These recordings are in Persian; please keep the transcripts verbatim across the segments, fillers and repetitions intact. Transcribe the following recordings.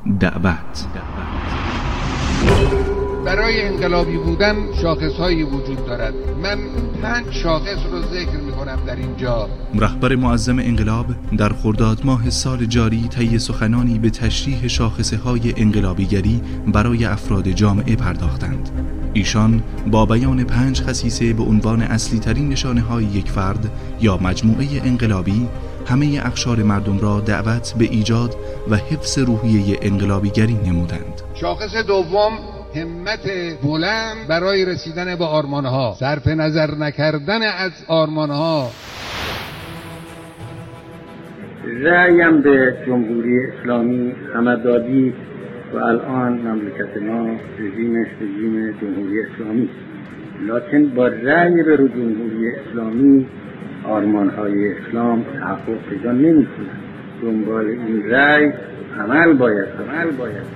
دعوت. برای انقلابی بودن شاخصهایی وجود دارد. من پنج شاخص رو ذکر می‌کنم در اینجا. رهبر معظم انقلاب در خرداد ماه سال جاری طی سخنانی به تشریح شاخصه‌های انقلابیگری برای افراد جامعه پرداختند. ایشان با بیان پنج خصیصه به عنوان اصلی ترین نشانه‌های یک فرد یا مجموعه انقلابی همه اقشار مردم را دعوت به ایجاد و حفظ روحیه انقلابیگری نمودند. شاخص دوم، همت بلند برای رسیدن به آرمانها، صرف نظر نکردن از آرمانها. رأیم به جمهوری اسلامی همدادی و الان مملکت ما رژیمش رژیم جمهوری اسلامی، لکن با رأی به جمهوری اسلامی آرمانهای اسلام تحقق پیدا نمی‌کند. دنبال این رأی عمل باید عمل باید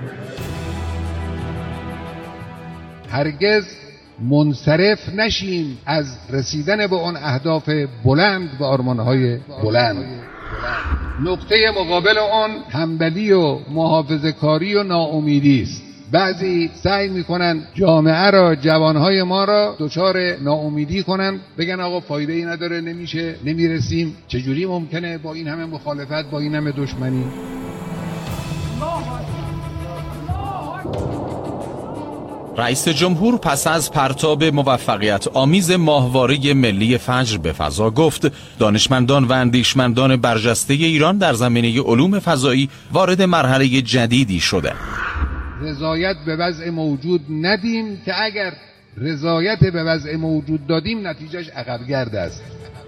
هرگز منصرف نشیم از رسیدن به اون اهداف بلند و آرمانهای بلند. نقطه مقابل اون تنبلی و محافظه‌کاری و ناامیدی است. بعضی سعی میکنن جامعه را، جوانهای ما را دچار ناامیدی کنن، بگن آقا فایده ای نداره، نمیشه، نمیرسیم، چجوری ممکنه با این همه مخالفت، با این همه دشمنی. رئیس جمهور پس از پرتاب موفقیت آمیز ماهواره ملی فجر به فضا گفت دانشمندان و اندیشمندان برجسته ایران در زمینه علوم فضایی وارد مرحله جدیدی شده. رضایت به وضع موجود ندیم که اگر رضایت به وضع موجود دادیم نتیجهش عقبگرد است.